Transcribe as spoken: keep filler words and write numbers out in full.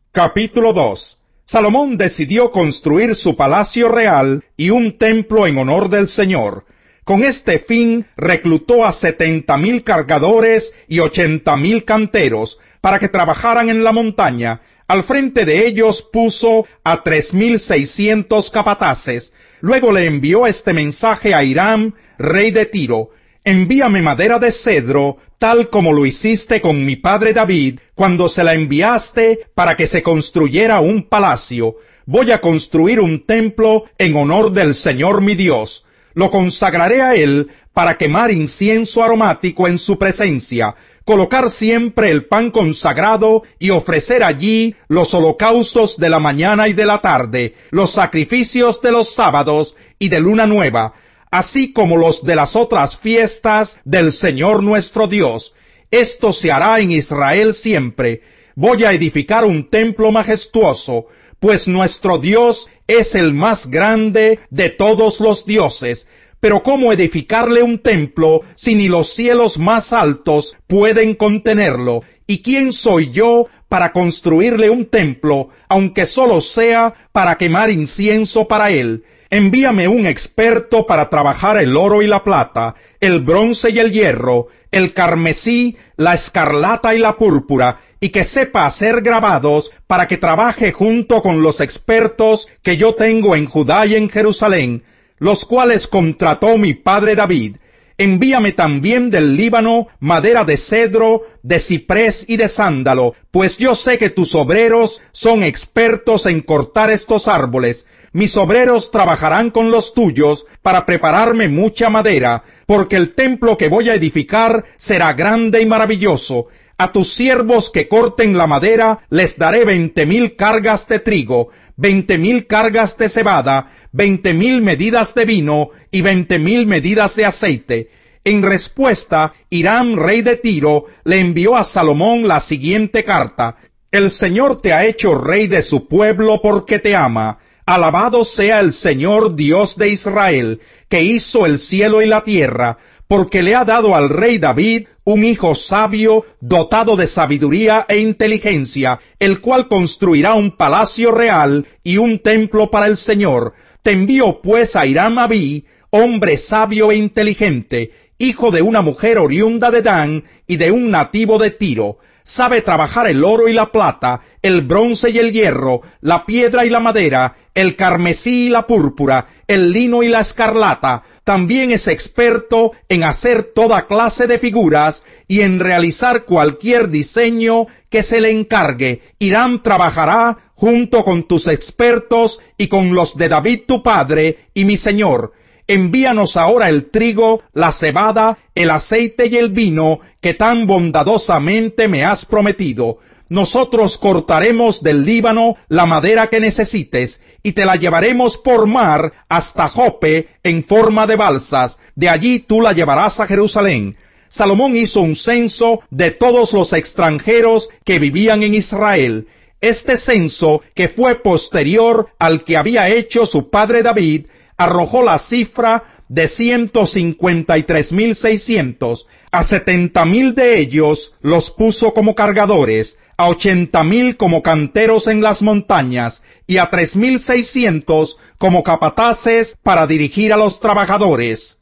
Capítulo dos. Salomón decidió construir su palacio real y un templo en honor del Señor. Con este fin reclutó a setenta mil cargadores y ochenta mil canteros para que trabajaran en la montaña. Al frente de ellos puso a tres mil seiscientos capataces. Luego le envió este mensaje a Hiram, rey de Tiro: envíame madera de cedro, tal como lo hiciste con mi padre David, cuando se la enviaste para que se construyera un palacio. Voy a construir un templo en honor del Señor mi Dios. Lo consagraré a él para quemar incienso aromático en su presencia, colocar siempre el pan consagrado y ofrecer allí los holocaustos de la mañana y de la tarde, los sacrificios de los sábados y de luna nueva, así como los de las otras fiestas del Señor nuestro Dios. Esto se hará en Israel siempre. Voy a edificar un templo majestuoso, pues nuestro Dios es el más grande de todos los dioses. Pero ¿cómo edificarle un templo si ni los cielos más altos pueden contenerlo? ¿Y quién soy yo para construirle un templo, aunque solo sea para quemar incienso para él? Envíame un experto para trabajar el oro y la plata, el bronce y el hierro, el carmesí, la escarlata y la púrpura, y que sepa hacer grabados para que trabaje junto con los expertos que yo tengo en Judá y en Jerusalén, los cuales contrató mi padre David. Envíame también del Líbano madera de cedro, de ciprés y de sándalo, pues yo sé que tus obreros son expertos en cortar estos árboles. Mis obreros trabajarán con los tuyos para prepararme mucha madera, porque el templo que voy a edificar será grande y maravilloso. A tus siervos que corten la madera les daré veinte mil cargas de trigo, veinte mil cargas de cebada, veinte mil medidas de vino y veinte mil medidas de aceite. En respuesta, Hiram, rey de Tiro, le envió a Salomón la siguiente carta: el Señor te ha hecho rey de su pueblo porque te ama. Alabado sea el Señor Dios de Israel, que hizo el cielo y la tierra, porque le ha dado al rey David un hijo sabio, dotado de sabiduría e inteligencia, el cual construirá un palacio real y un templo para el Señor. Te envío pues a Hiram Abí, hombre sabio e inteligente, hijo de una mujer oriunda de Dan y de un nativo de Tiro. Sabe trabajar el oro y la plata, el bronce y el hierro, la piedra y la madera, el carmesí y la púrpura, el lino y la escarlata. También es experto en hacer toda clase de figuras y en realizar cualquier diseño que se le encargue. Hiram trabajará junto con tus expertos y con los de David tu padre y mi señor. Envíanos ahora el trigo, la cebada, el aceite y el vino que tan bondadosamente me has prometido. Nosotros cortaremos del Líbano la madera que necesites y te la llevaremos por mar hasta Jope en forma de balsas. De allí tú la llevarás a Jerusalén. Salomón hizo un censo de todos los extranjeros que vivían en Israel. Este censo, que fue posterior al que había hecho su padre David, arrojó la cifra de ciento cincuenta y tres mil seiscientos. A setenta mil de ellos los puso como cargadores, a ochenta mil como canteros en las montañas y a tres mil seiscientos como capataces para dirigir a los trabajadores.